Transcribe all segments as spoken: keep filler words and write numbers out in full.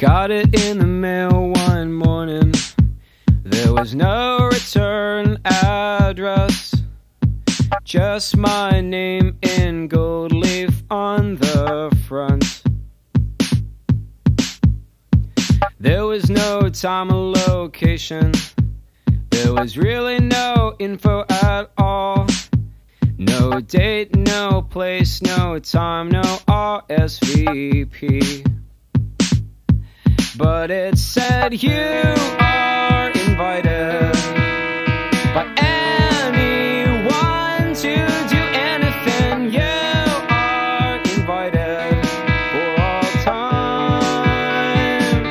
got it in the mail one morning. There was no return address, just my name in gold leaf on the front. There was no time or location, there was really no info at all. No date, no place, no time, no R S V P. But it said you are invited by anyone to do anything. You are invited for all time.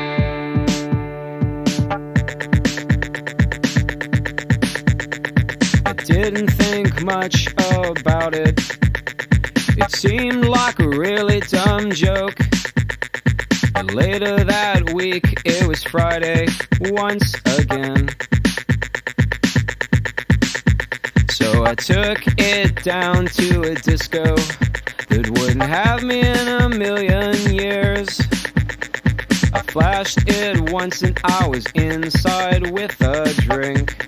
I didn't think much about it. It seemed like a really dumb joke. But later that week, it was Friday once again. So I took it down to a disco that wouldn't have me in a million years. I flashed it once and I was inside with a drink.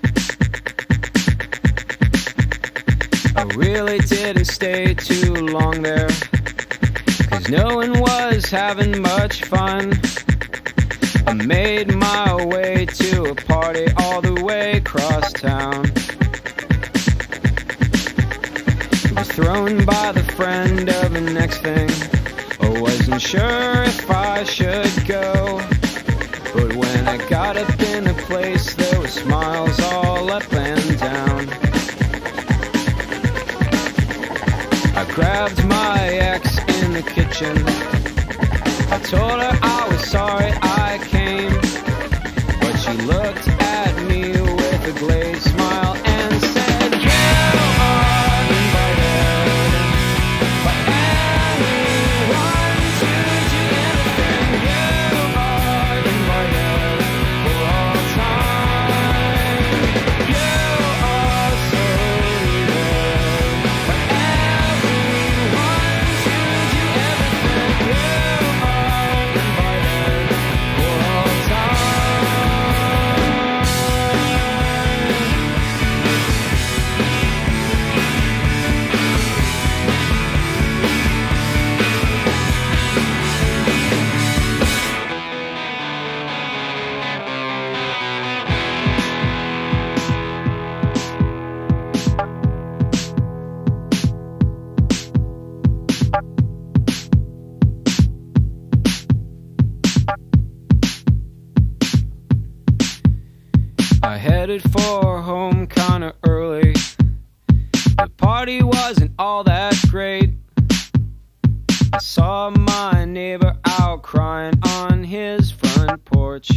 I really didn't stay too long there, 'cause no one was having much fun. I made my way to a party all the way across town. It was thrown by the friend of the next thing. I wasn't sure if I should go, but when I got up in the place, there were smiles all up and down. I grabbed my ex in the kitchen. I told her I was sorry I came, but she looked at me with a glazed smile and said, you are invited by anyone to do anything. You are invited for all time. You are so needed by everyone to do everything. You I headed for home kinda early. The party wasn't all that great. I saw my neighbor out crying on his front porch.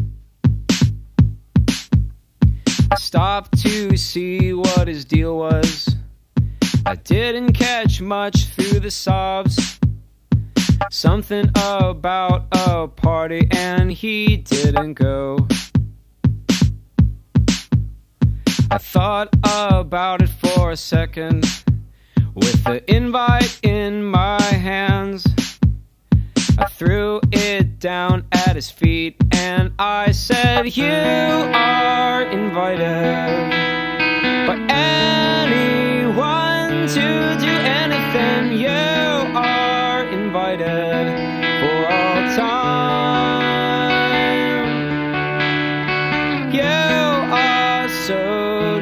I stopped to see what his deal was. I didn't catch much through the sobs. Something about a party and he didn't go. I thought about it for a second, with the invite in my hands. I threw it down at his feet and I said, you are invited by anyone to do anything. You are invited for all time. You are so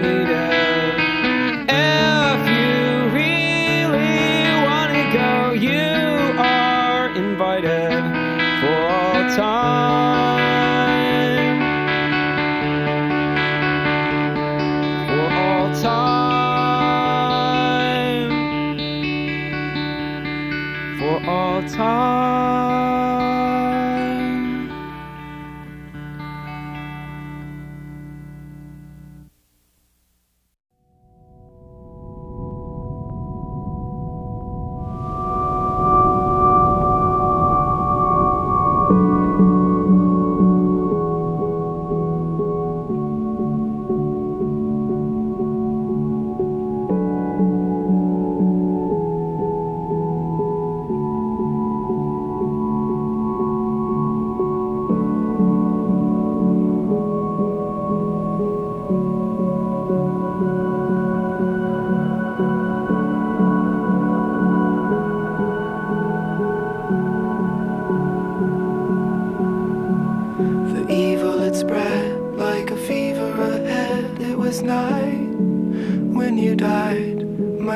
time.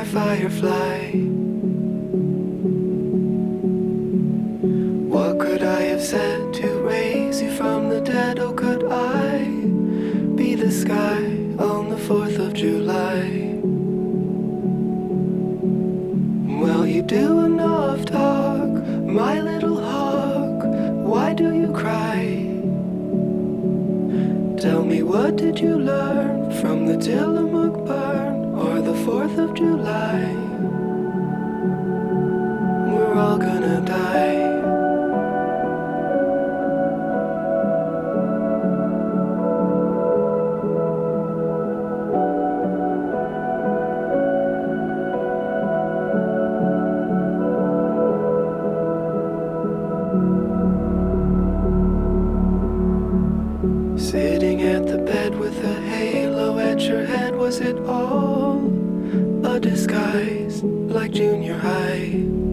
firefly. What could I have said to raise you from the dead? Oh, could I be the sky on the fourth of July? Well, you do enough talk, my little hawk. Why do you cry? Tell me, what did you learn from the Tillamook burn or the fourth of July? We're all gonna die. Sitting at the bed with a halo at your head, was it all a disguise like junior high?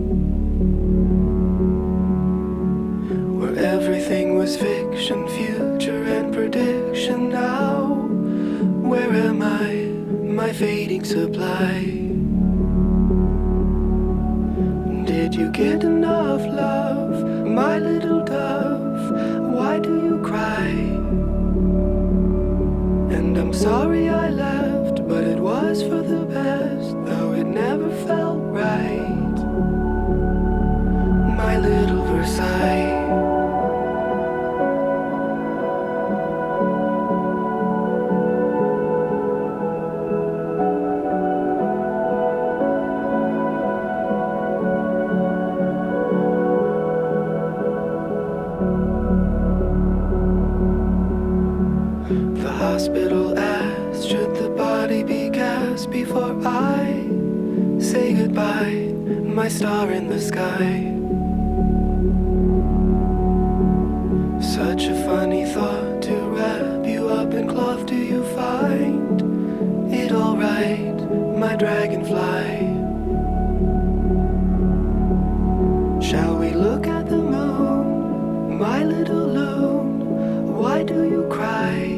Where everything was fiction, future and prediction. Now, where am I, my fading supply? Did you get enough love, my little dove? Why do you cry? And I'm sorry I left, but it was for the best, though it never felt right. My little Versailles. Hospital asked, should the body be gassed before I say goodbye, my star in the sky? Such a funny thought to wrap you up in cloth. Do you find it alright, my dragonfly? Shall we look at the moon, my little loon? Why do you cry?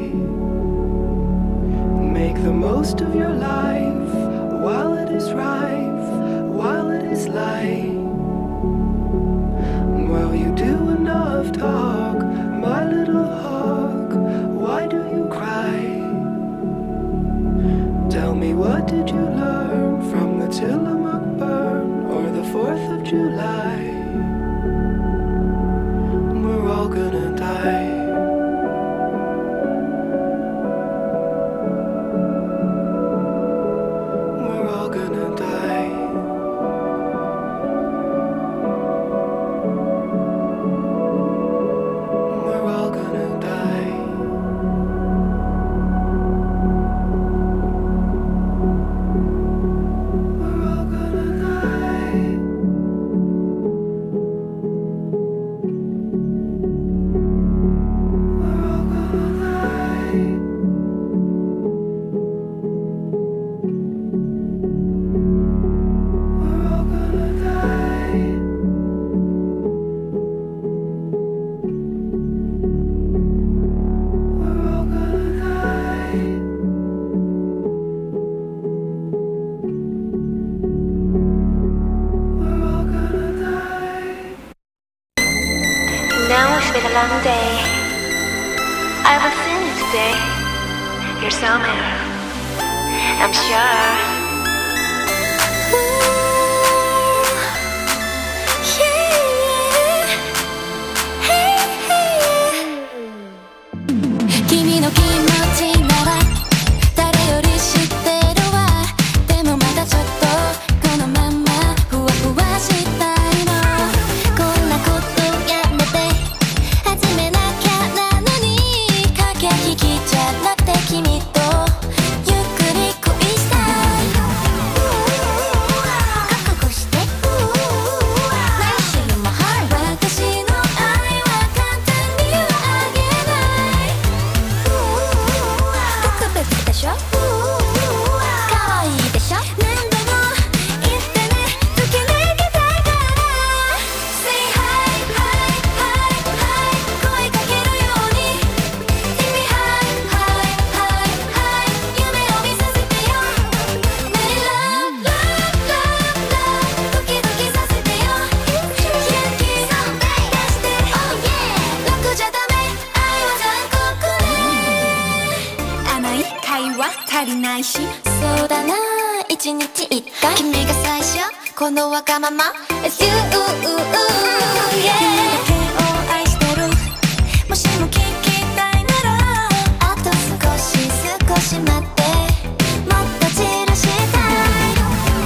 Make the most of your life while it is rife, while it is light. Well, you do enough talk, my little hawk. Why do you cry? Tell me, what did you learn from the Tillamook burn or the fourth of July? We're all gonna die. Now it's been a long day. I will see you today. You're somewhere, I'm sure. しそうだな一日一回君が最初このわがまま It's you、yeah、 君だけを愛してるもしも聞きたいならあと少し少し待ってもっと散らしたい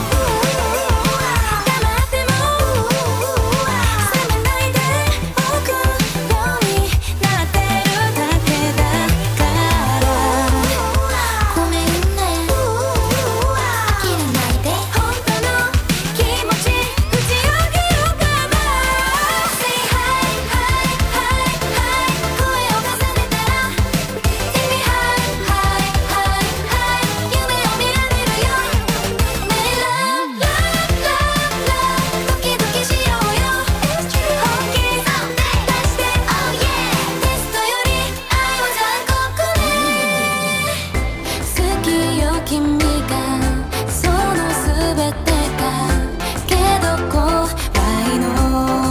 黙っても冷めないでおくようになってるだけだからごめんね切らないで本当の気持ち打ち上げようかな Say hi hi hi hi 声を重ねたら Say me hi hi hi hi 夢を見られるよ May love love love love ドキドキしようよ本気出して Oh yeah テストより愛は残酷ね好きよ君がその全てがけど怖いの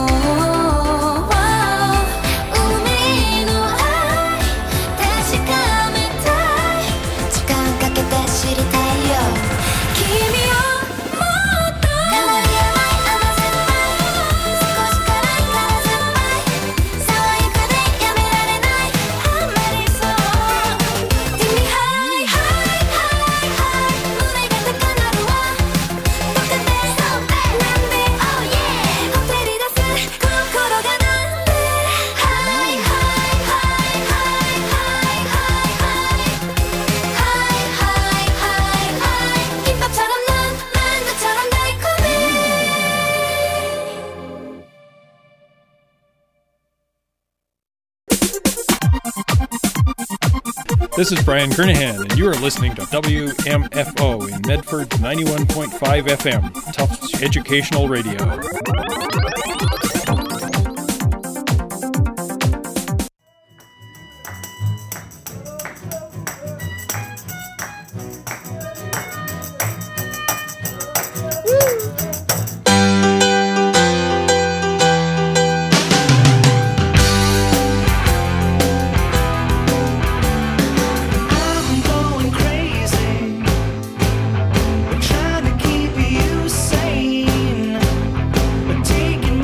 海の愛確かめたい時間かけて知りたいよ君をもっと変わりやない甘酸っぱい少し辛いから酸っぱい爽やかでやめられないハマりそう Give me high high high high 胸が高鳴るわどかでそうなんで Oh yeah ほてり出す心がなんで High high high high high high high high high 김밥처럼 난 만두처럼 달콤해 This is Brian Kernahan, and you are listening to W M F O in Medford ninety-one point five F M, Tufts Educational Radio. I'm going crazy. We're trying to keep you sane. We're taking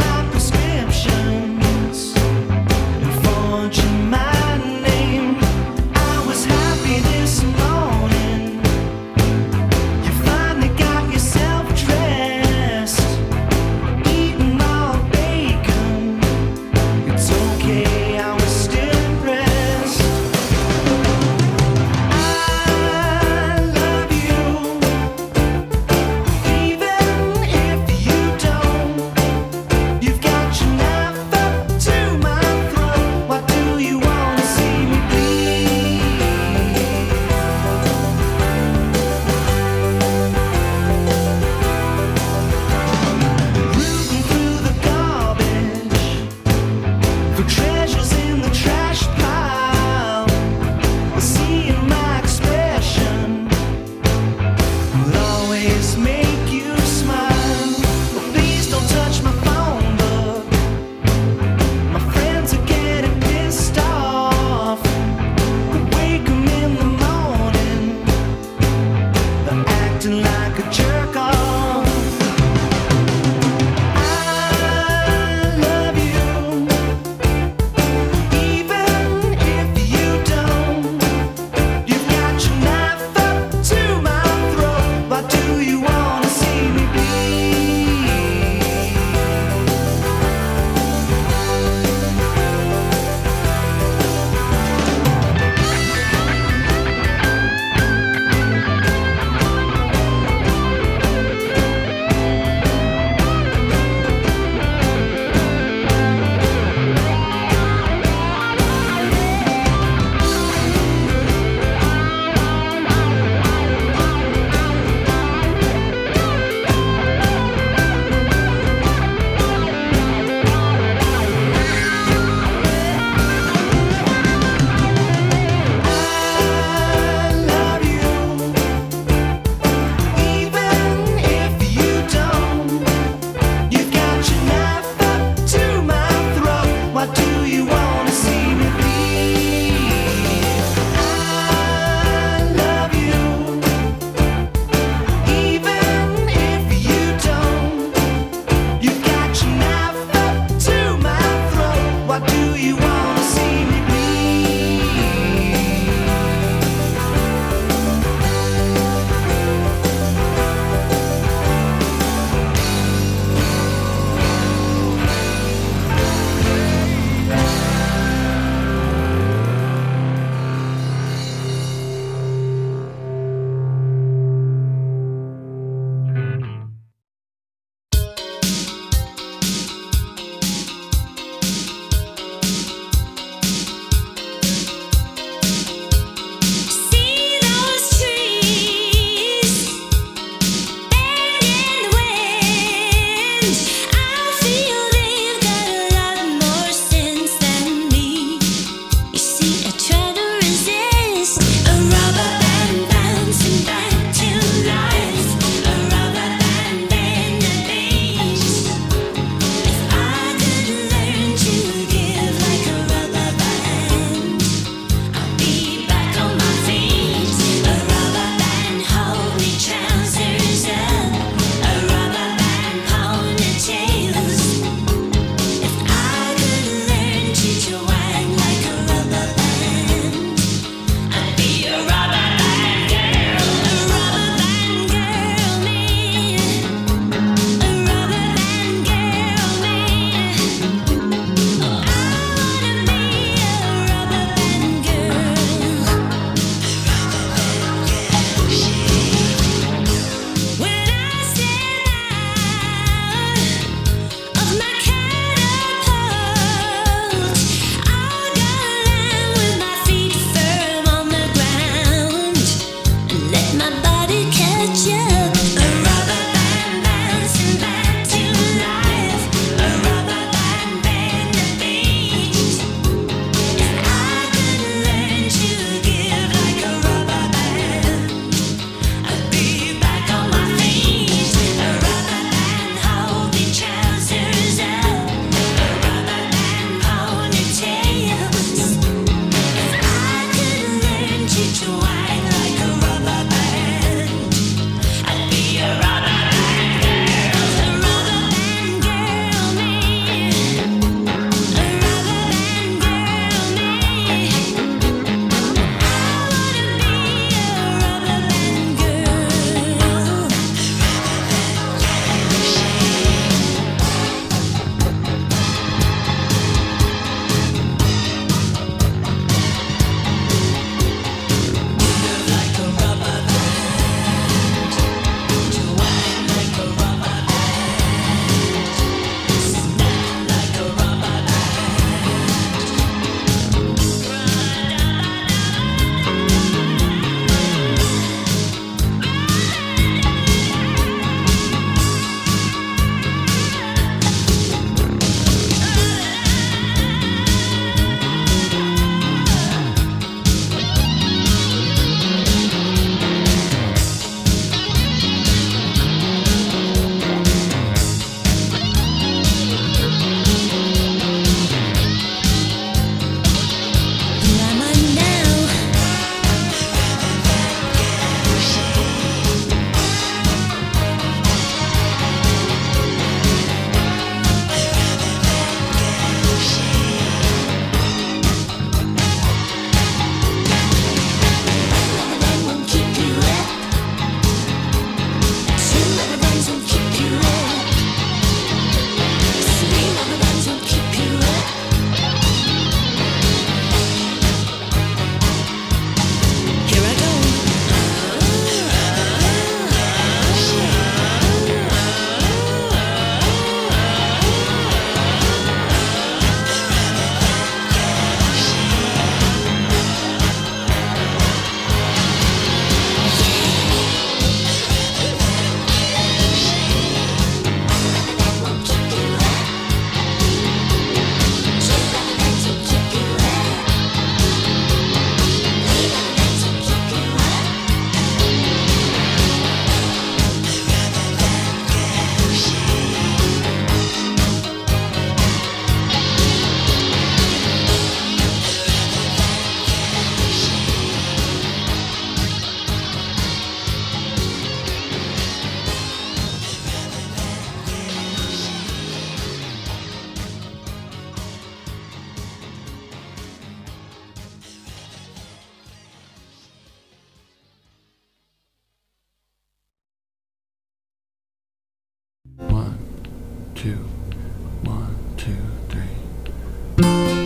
two, one, two, three.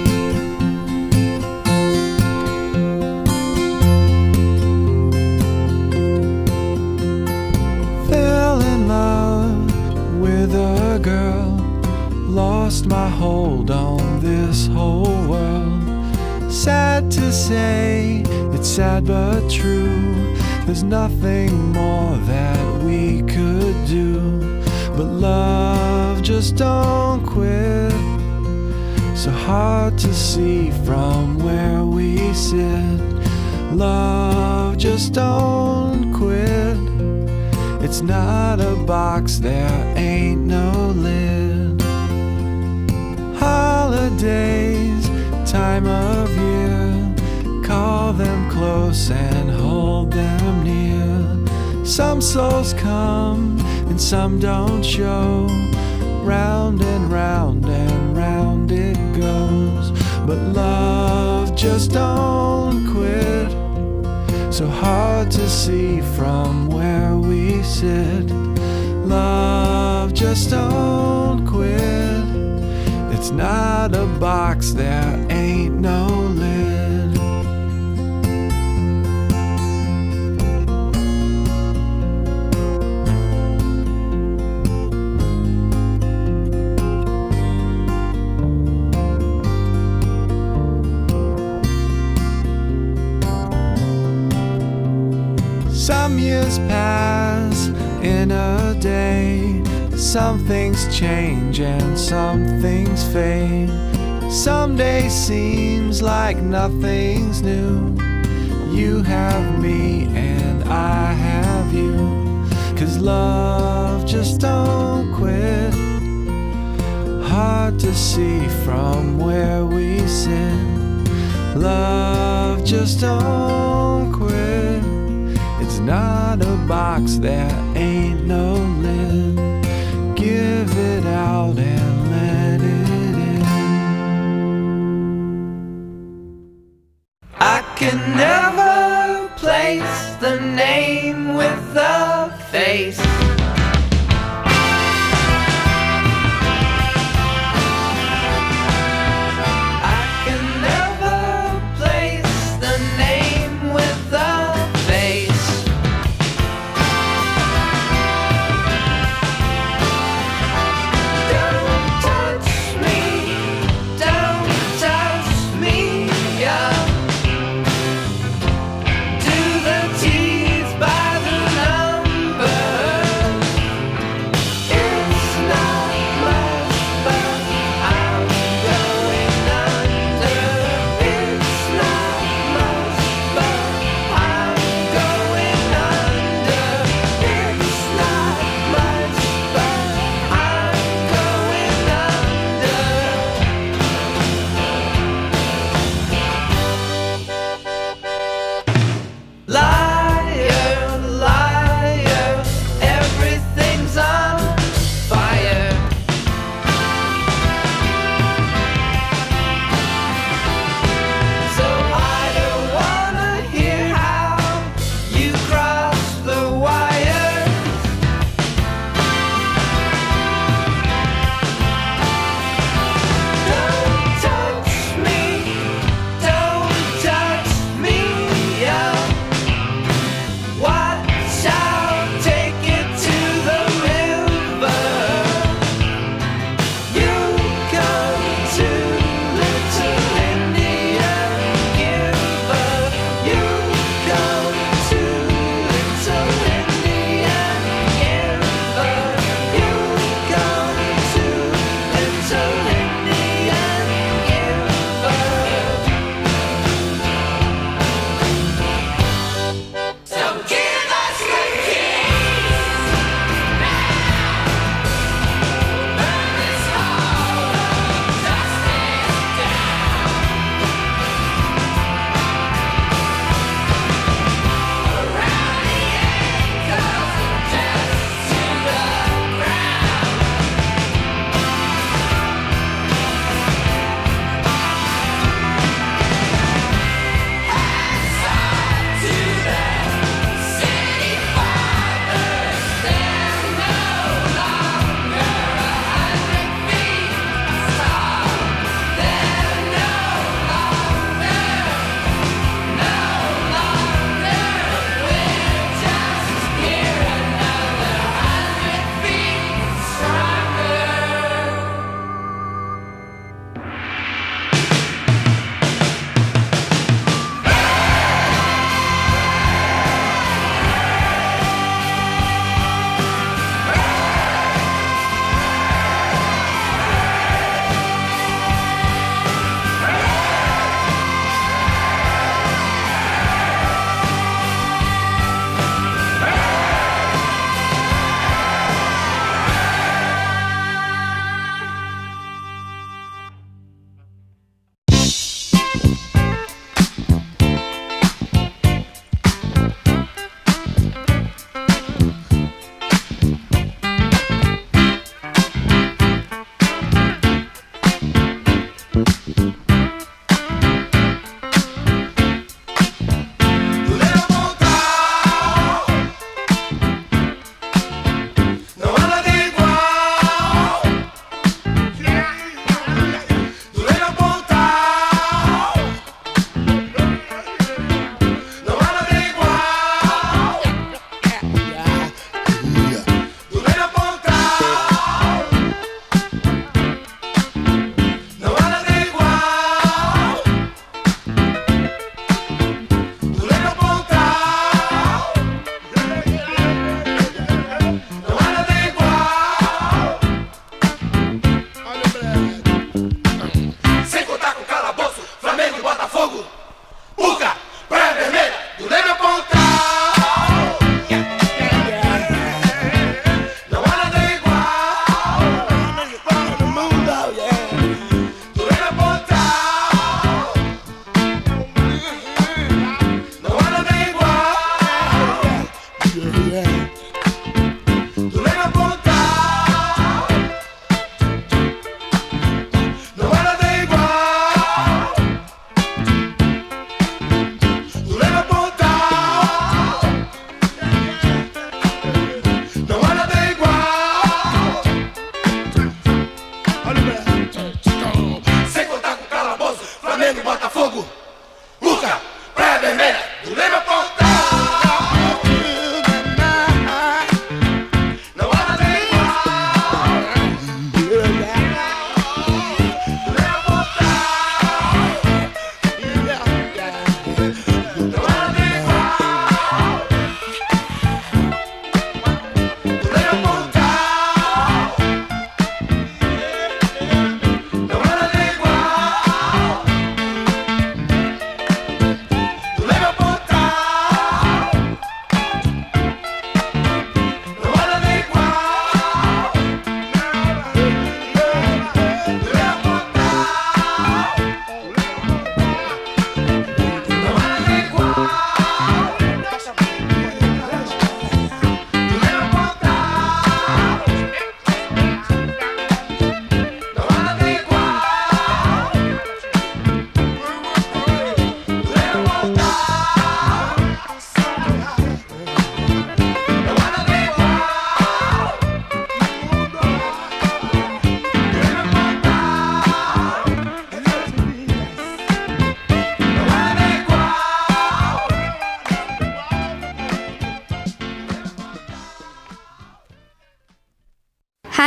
Fell in love with a girl, lost my hold on this whole world. Sad to say, it's sad but true. There's nothing more that we could do. But love just don't quit. So hard to see from where we sit. Love just don't quit. It's not a box, there ain't no lid. Holidays, time of year, call them close and hold them near. Some souls come and some don't show. Round and round and round it goes. But love just don't quit. So hard to see from where we sit. Love just don't quit. It's not a box, there ain't no lid. Some years pass in a day. Some things change and some things fade. Some day seems like nothing's new. You have me and I have you. 'Cause love just don't quit. Hard to see from where we sit. Love just don't quit. It's not a box, there ain't no lid. Give it out and let it in. I can never place the name with the face. I can never place the name with the face. Don't touch me, don't touch me, yeah. Do the teeth by the number.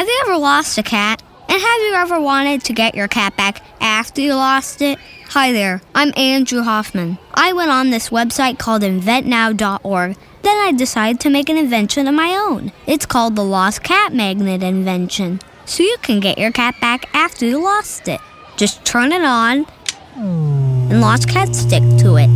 Have you ever lost a cat? And have you ever wanted to get your cat back after you lost it? Hi there, I'm Andrew Hoffman. I went on this website called invent now dot org. Then I decided to make an invention of my own. It's called the Lost Cat Magnet invention. So you can get your cat back after you lost it. Just turn it on, and lost cats stick to it.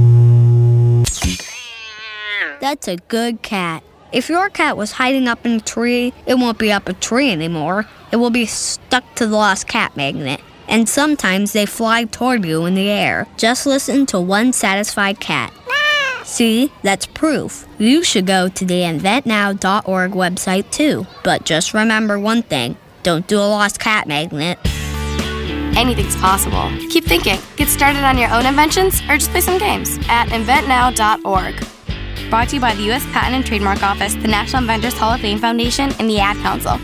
That's a good cat. If your cat was hiding up in a tree, it won't be up a tree anymore. It will be stuck to the Lost Cat Magnet. And sometimes they fly toward you in the air. Just listen to one satisfied cat. See, that's proof. You should go to the invent now dot org website too. But just remember one thing. Don't do a Lost Cat Magnet. Anything's possible. Keep thinking. Get started on your own inventions or just play some games at invent now dot org. Brought to you by the U S Patent and Trademark Office, the National Inventors Hall of Fame Foundation, and the Ad Council.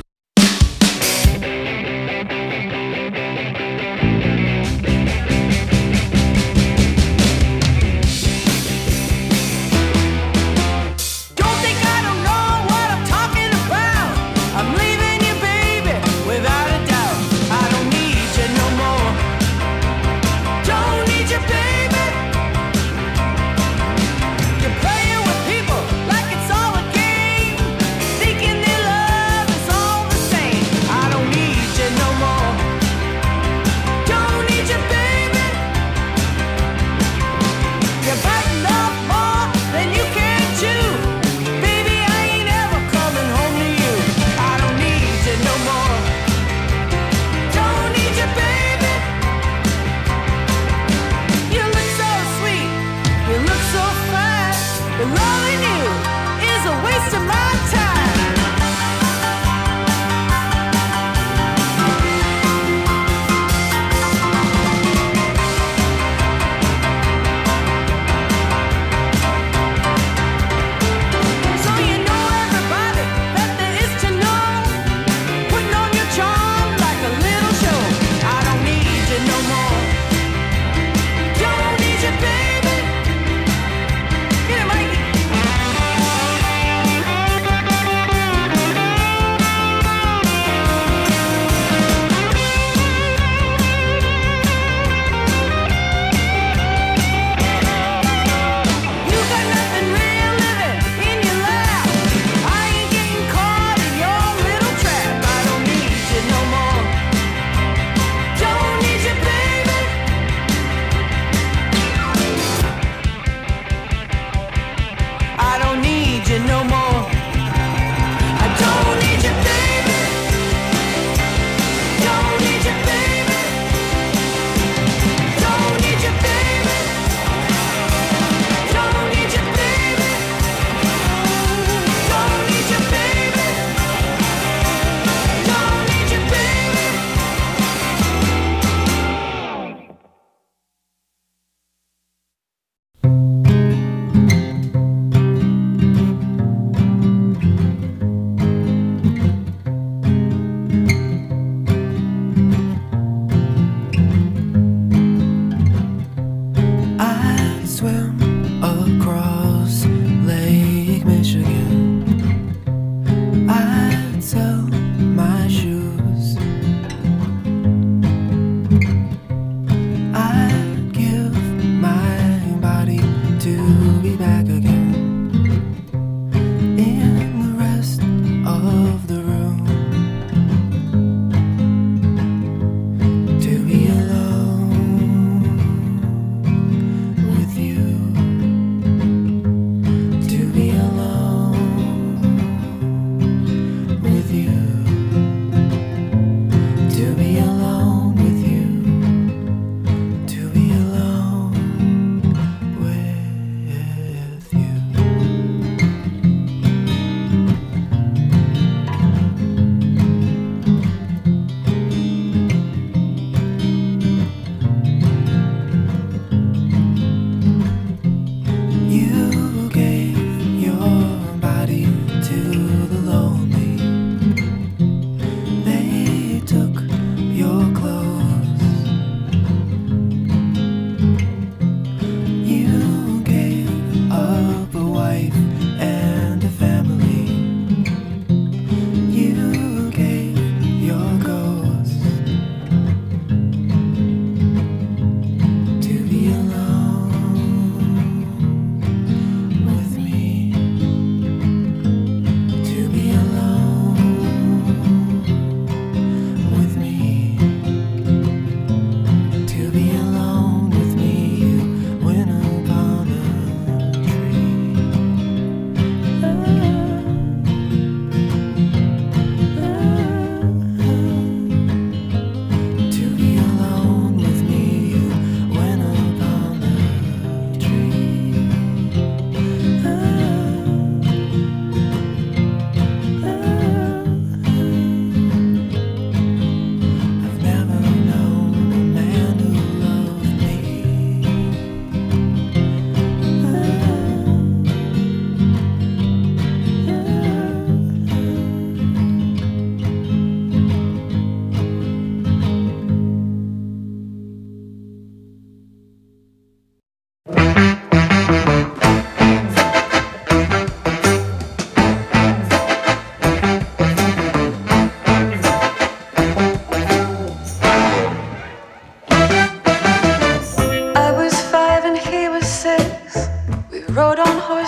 You're playing with people like it's all a game, thinking their love is all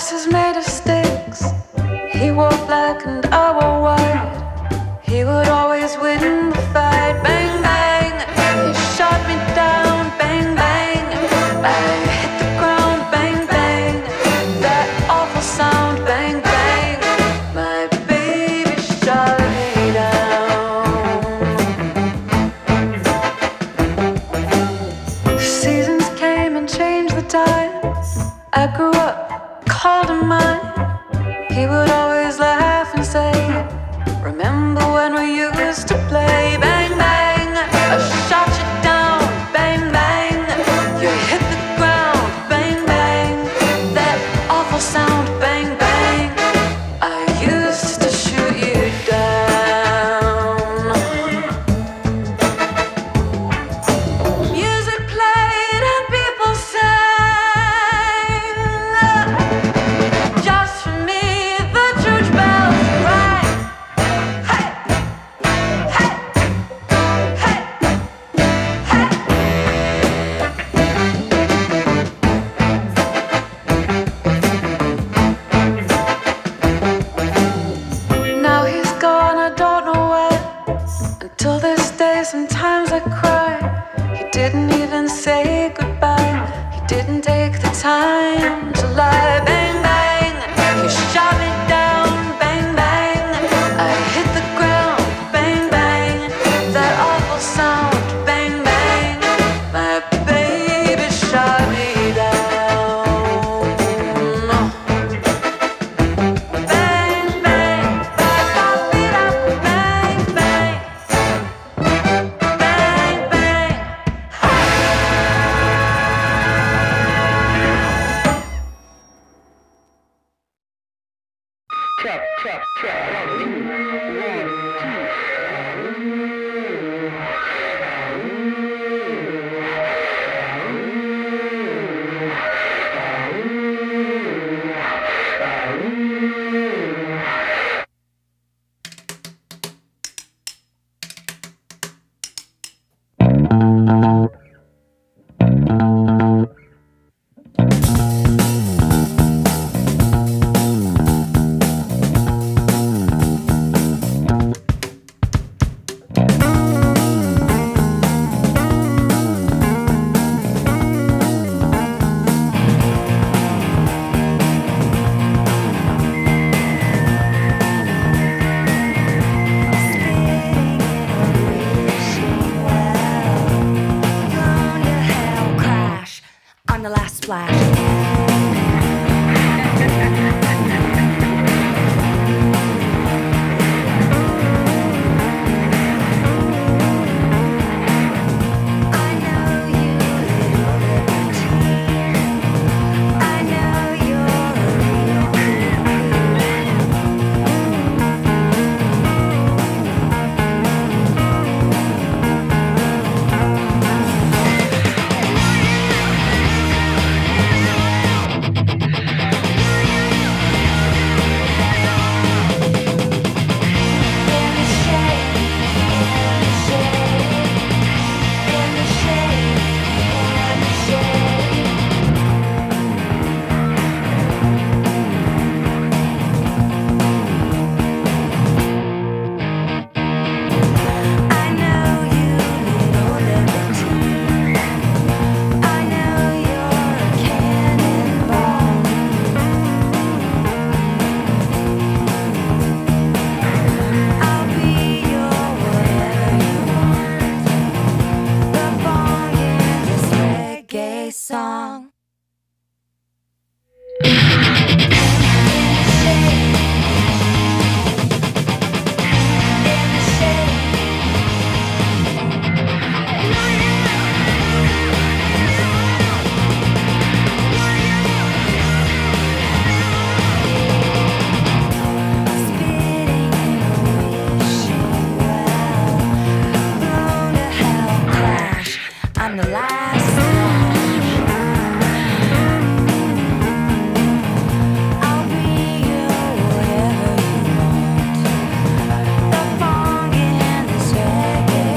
glasses made of sticks. He wore black and I wore white. He would always win the fight. Bang, bang, he shot me down. Bang, bang, I hit the ground. Bang, bang, that awful sound. Bang, bang, my baby shot me down. Seasons came and changed the time. I grew up, called him mine. He would always laugh and say, remember when we used to play? Bang, bang, I shot you down. Bang, bang, you hit the ground. Bang, bang, that awful sound. Bang, bang, I used to shoot you down. Music played and people sang. Just for me, the church bells rang. Hey, hey, hey, hey. Now he's gone, I don't know where. Until this day, sometimes I cry. He didn't even say goodbye. He didn't take the time to lie. Bang, bang, he shot me down. Bang, bang, I hit the ground. Bang, bang, that awful sound. Bang, bang, my baby shot me down. Bang, bang, ba-ba-be-da. Bang, bang, bang, bang. I'm the last splash. Song. I'm the last I'll be your whatever you want. The funk in this reggae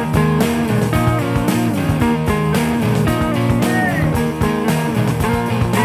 sound.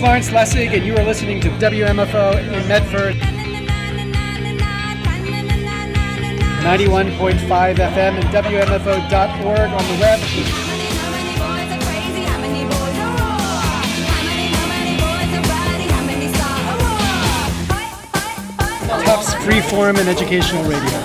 Florence Lessig, and you are listening to W M F O in Medford. ninety-one point five F M and W M F O dot org on the web. Tufts Freeform and Educational Radio.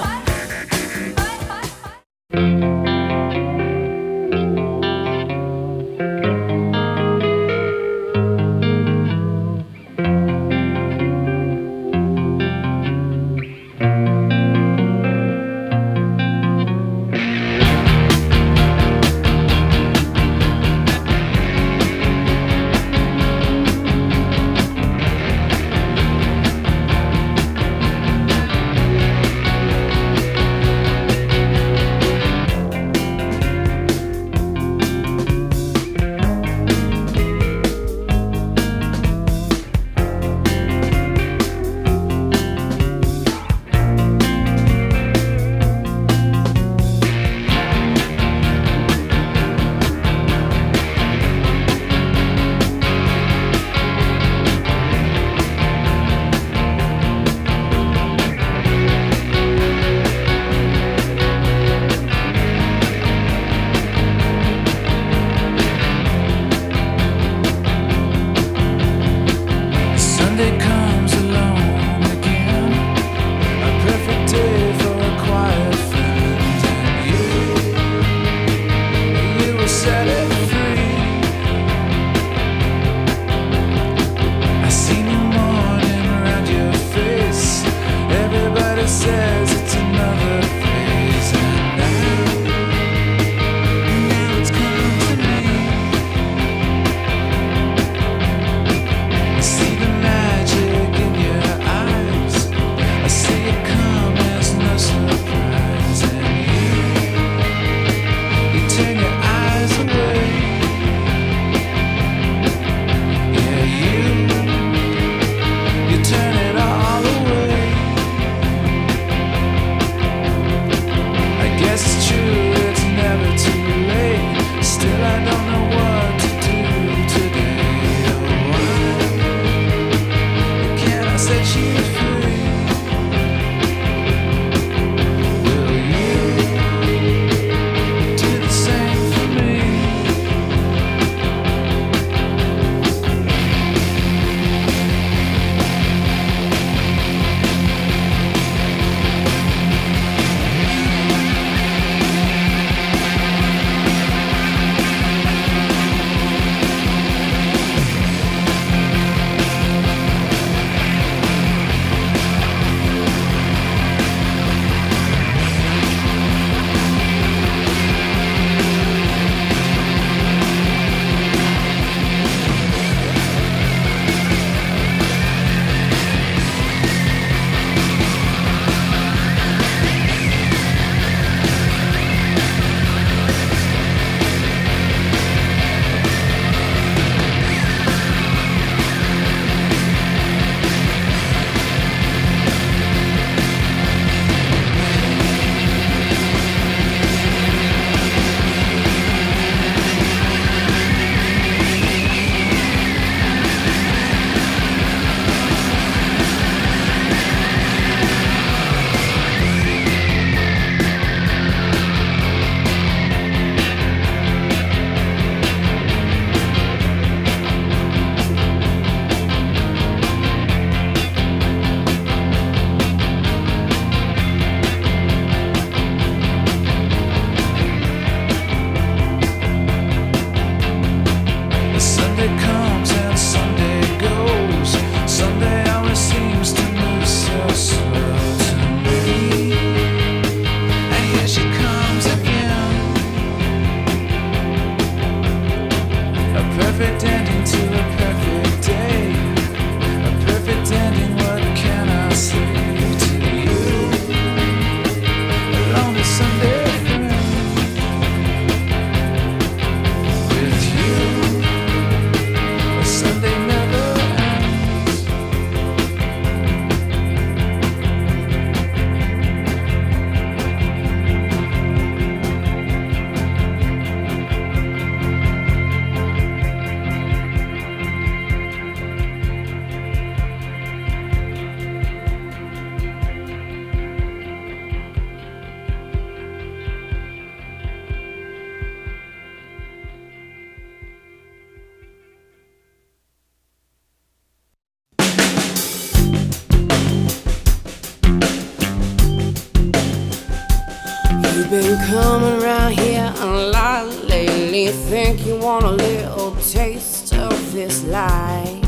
you think you want a little taste of this life?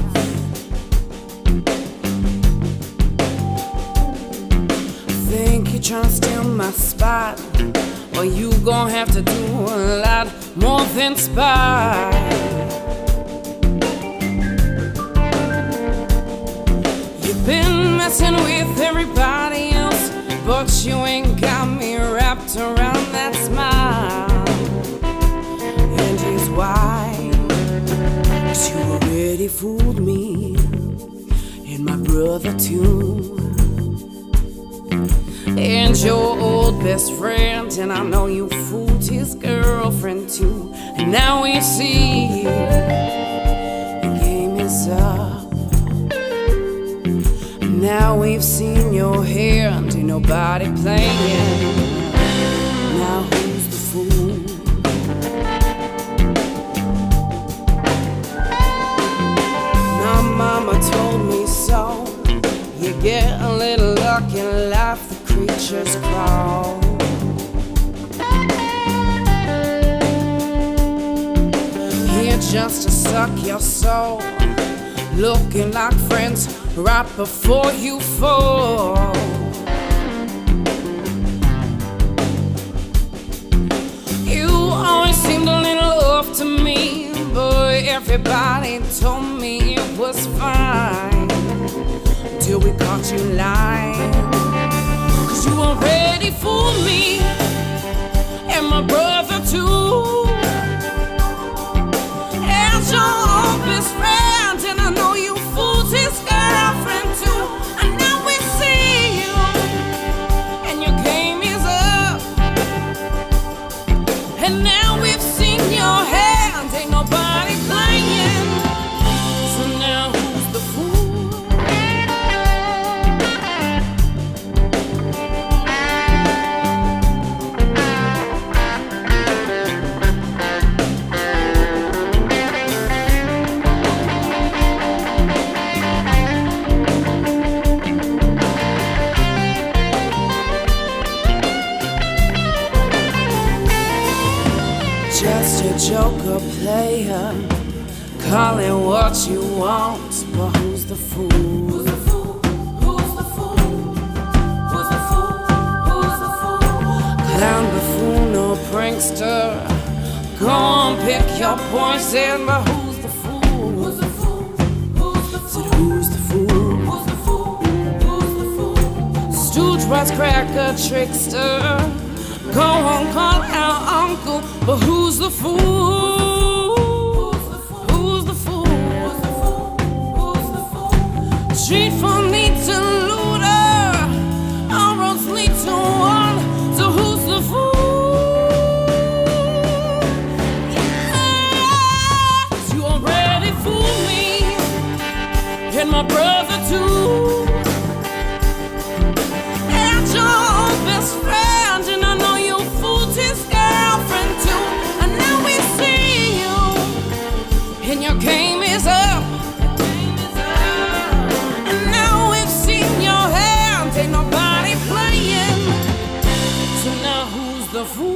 Think you're trying to steal my spot? Well, you gon' have to do a lot more than spy. You've been messing with everybody else, but you ain't got me wrapped around that smile. And here's why: 'cause you already fooled me, and my brother too, and your old best friend. And I know you fooled his girlfriend too. And now we see the game is up. Now we've seen your hand, ain't nobody playing. Now who's the fool? My mama told me so. You get a little luck in life, the creatures crawl. Here just to suck your soul, looking like friends right before you fall. You always seemed a little off to me, but everybody told me it was fine, till we caught you lying. 'Cause you already fooled me, and my brother too, and your own best friend. And I know you fooled his girlfriend too. And now we see you, and your game is up. And now we've seen your hand, ain't nobody playing. So now who's the fool? Just a joker player, call it what you want, but who's the fool? Who's the fool? Who's the fool? Who's the fool? Who's the fool? Clown, buffoon, or prankster, go on, pick your poison, but who's the fool? Who's the fool? Who's the fool? Said who's the fool? Who's the fool? Who's the fool? Stooge, wisecracker, trickster, go on, call our uncle, but who's the fool? Who's the fool? Who's the fool? Who's the fool? Street from need to looter, our roads lead to one, so who's the fool? Yeah, 'cause you already fooled me, and my brother too, and your own best friend. And I know you fooled his girlfriend too. And now we see you, and your game is up. And now we've seen your hand, ain't nobody playing. So now who's the fool?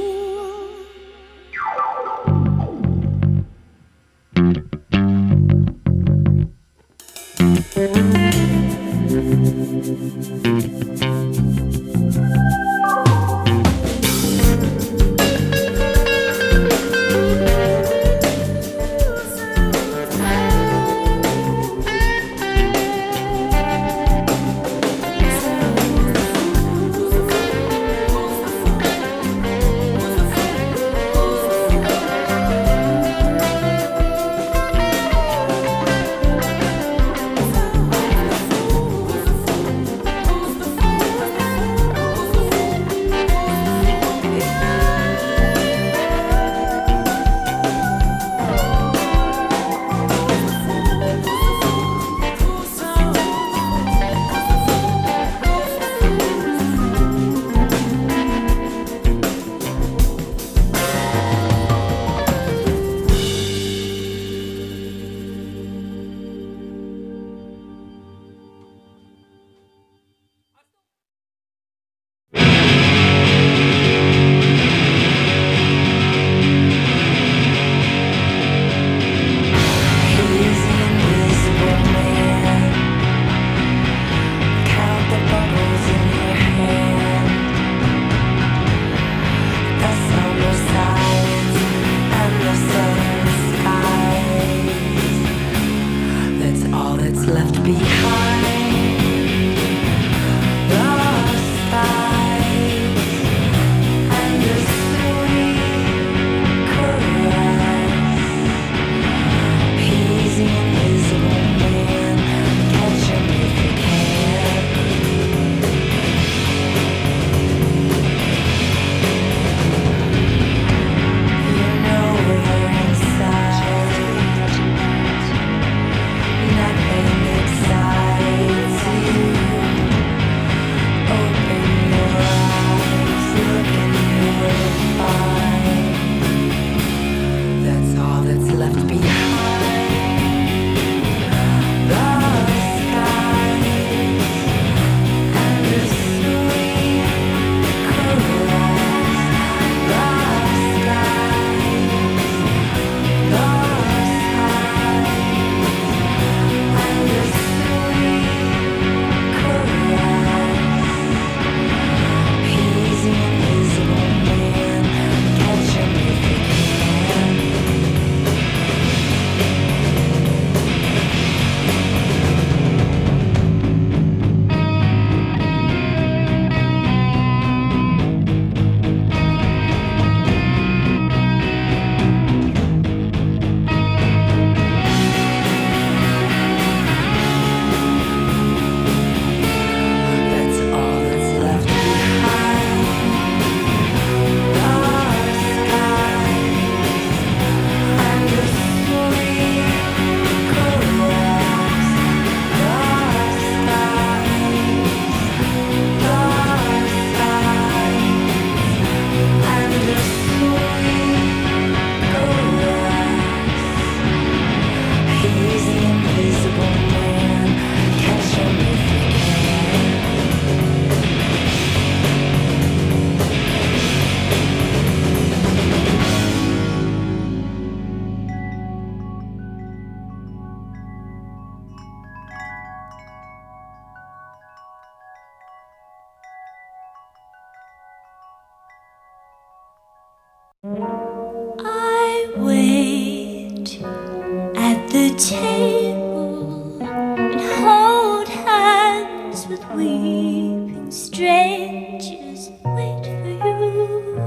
I wait at the table and hold hands with weeping strangers. Wait for you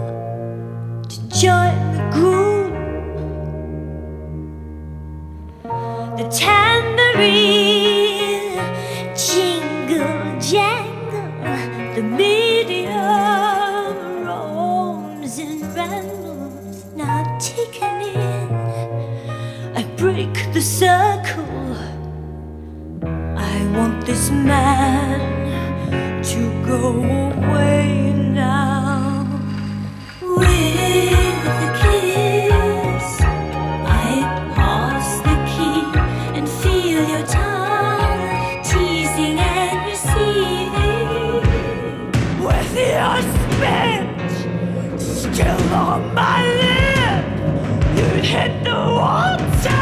to join the group. The tambourine jingle jangle, the medium roams and rambles, not taken in. I break the circle. I want this man to go away now. With a kiss, I pass the key and feel your tongue teasing and receiving. With your spit still on my lip, you hit the water.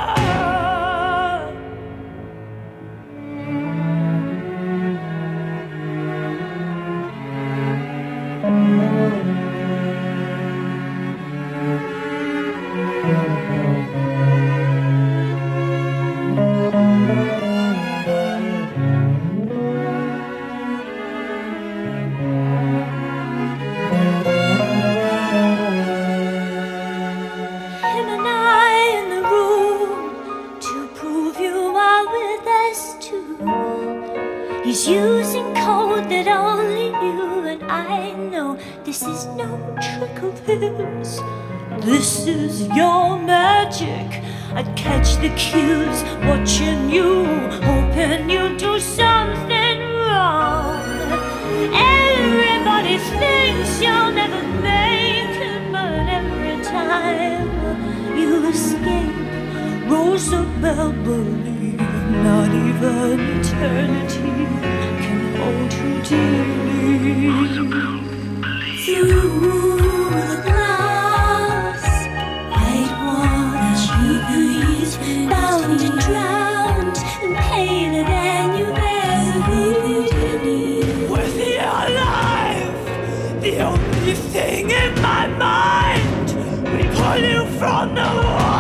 Him and I in the room to prove you are with us too. He's using code that only you and I know. This is no trick of his. This is your magic. I'd catch the cues, watching you, hoping you do something wrong. Everybody thinks you'll never make it, but every time you escape, Rosabelle, believe not even eternity can hold you dearly. Through the glass, I'd wanna breathe, bound and drowned and painted than you've ever been. With your life, the only thing in my mind, we pull you from the wall.